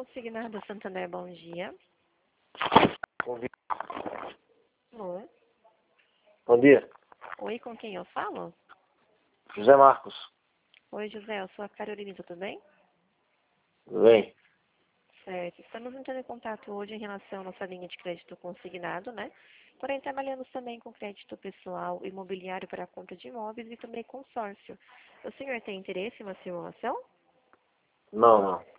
Consignado Santander, bom dia. Convi- Alô? Bom dia, Oi, com quem eu falo? José Marcos. Oi, José, eu sou a Carolina, tudo bem? Tudo bem? Certo. Estamos entrando em contato hoje em relação à nossa linha de crédito consignado, né? Porém, trabalhamos também com crédito pessoal, imobiliário para a compra de imóveis e também consórcio. O senhor tem interesse em uma simulação? Não, não.